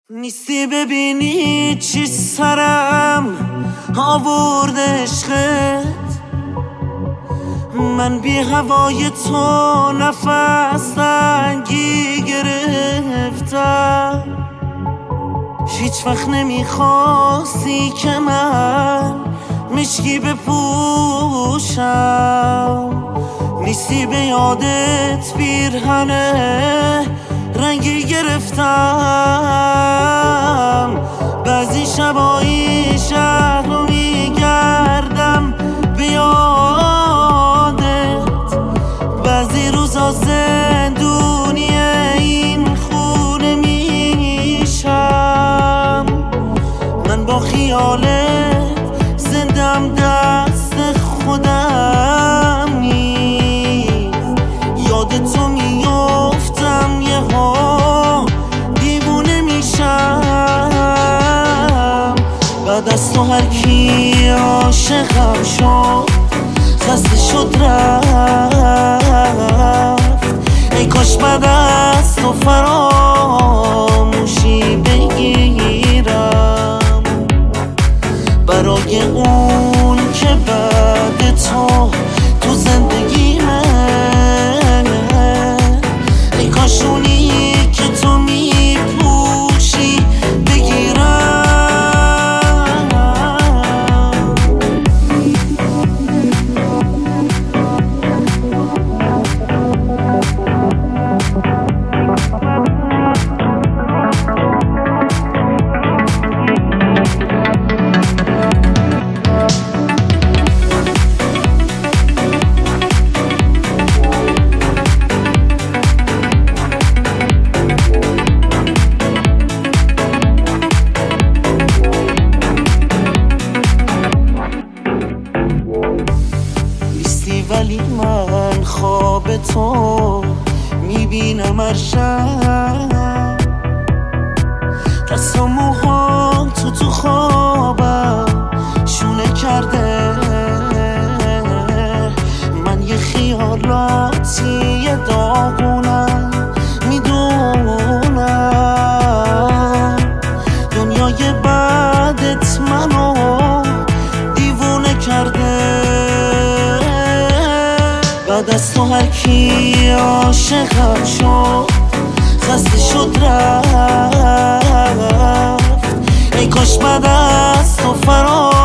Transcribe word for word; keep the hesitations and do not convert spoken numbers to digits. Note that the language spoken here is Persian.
نیستی ببینی چی سرم آورد عشقت. من بی هوای تو نفس تنگی گرفتم. هیچ وقت نمیخواستی که من مشکی بپوشم. نیستی به یادت پیرهنه رنگی گرفتم. بعضی شبایی شهر رو میگردم به یادت. بعضی روزا زندونی این خونه میشم. من با خیالت زندم دست خودم نیست. یاد تو میافتم یه ها دیوونه میشم. بعد از تو هر کی عاشقم شد خسته شد رفت. ای کاش بعد از تو فراموشی بگیرم برای اون که بعد تو تو زندگیمه. ای کاش اونی که تو میپوشی بگیرم. ولی من خواب تو میبینم هر شب. دست و موهام تو تو خوابم شونه کرده. من یه خیالاتی یه داغونم میدونم. دنیای بعدت منو دیوونه کرده. بعد از تو هر کی عاشقم شد خسته شد رفت. ای کاش بعد از تو فراموشی